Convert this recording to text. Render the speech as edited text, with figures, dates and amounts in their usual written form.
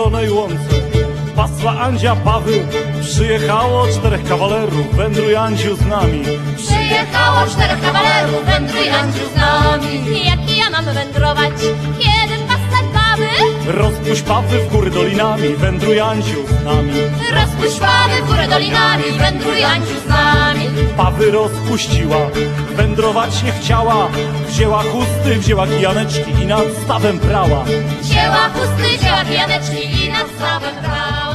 zielonej łące pasła Andzia Paweł. Przyjechało 4 kawalerów, wędruj Andziu z nami. Przyjechało 4 kawalerów, wędruj Andziu z nami. Jak ja mam wędrować, kiedy pasać baby? Rozpuść Pawy w góry dolinami, wędruj Andziu z nami. Rozpuść Pawy w górę dolinami, wędruj Andziu z nami. Pawy rozpuściła, wędrować nie chciała. Wzięła chusty, wzięła kijaneczki i nad stawem prała. Wzięła chusty, wzięła kijaneczki i nad stawem brała.